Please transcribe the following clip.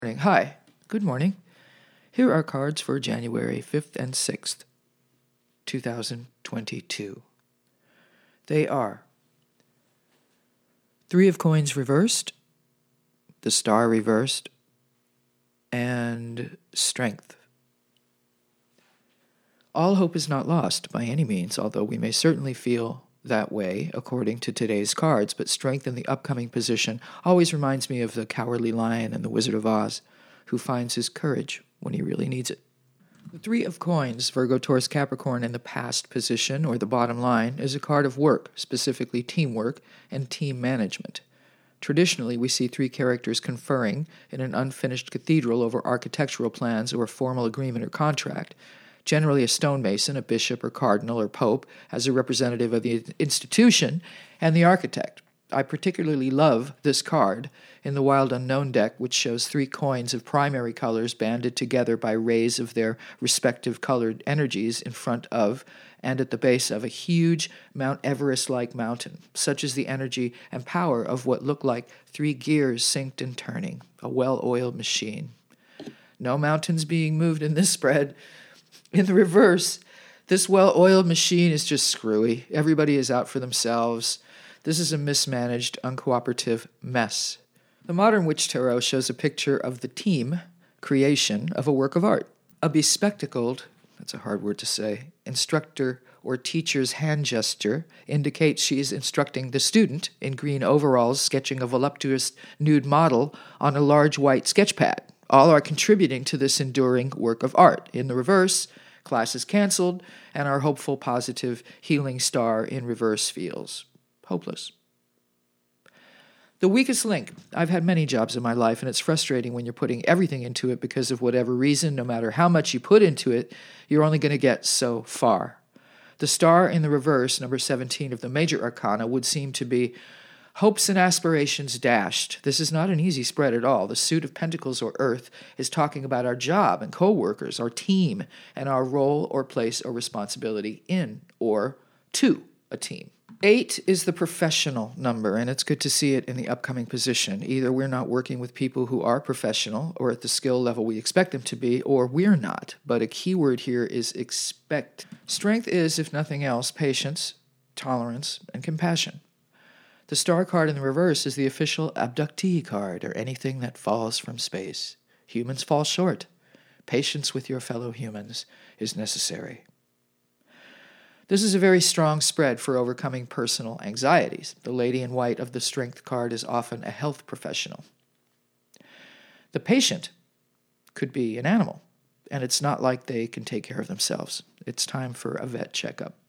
Morning. Hi. Good morning. Here are cards for January 5th and 6th, 2022. They are Three of Coins reversed, the Star reversed, and Strength. All hope is not lost by any means, although we may certainly feel that way according to today's cards, but Strength in the upcoming position always reminds me of the Cowardly Lion in The Wizard of Oz, who finds his courage when he really needs it. The Three of Coins, Virgo, Taurus, Capricorn, in the past position, or the bottom line, is a card of work, specifically teamwork and team management. Traditionally, we see three characters conferring in an unfinished cathedral over architectural plans or a formal agreement or contract. Generally a stonemason, a bishop or cardinal or pope, as a representative of the institution, and the architect. I particularly love this card in the Wild Unknown deck, which shows three coins of primary colors banded together by rays of their respective colored energies in front of and at the base of a huge Mount Everest-like mountain. Such is the energy and power of what look like three gears synced and turning, a well-oiled machine. No mountains being moved in this spread. In the reverse, this well-oiled machine is just screwy. Everybody is out for themselves. This is a mismanaged, uncooperative mess. The Modern Witch Tarot shows a picture of the team creation of a work of art. A bespectacled, that's a hard word to say, instructor or teacher's hand gesture indicates she is instructing the student in green overalls sketching a voluptuous nude model on a large white sketch pad. All are contributing to this enduring work of art. In the reverse, class is canceled, and our hopeful, positive, healing star in reverse feels hopeless. The weakest link. I've had many jobs in my life, and it's frustrating when you're putting everything into it because of whatever reason. No matter how much you put into it, you're only going to get so far. The star in the reverse, number 17 of the major arcana, would seem to be hopes and aspirations dashed. This is not an easy spread at all. The suit of pentacles, or earth, is talking about our job and co-workers, our team, and our role or place or responsibility in or to a team. 8 is the professional number, and it's good to see it in the upcoming position. Either we're not working with people who are professional or at the skill level we expect them to be, or we're not. But a key word here is expect. Strength is, if nothing else, patience, tolerance, and compassion. The star card in the reverse is the official abductee card, or anything that falls from space. Humans fall short. Patience with your fellow humans is necessary. This is a very strong spread for overcoming personal anxieties. The lady in white of the Strength card is often a health professional. The patient could be an animal, and it's not like they can take care of themselves. It's time for a vet checkup.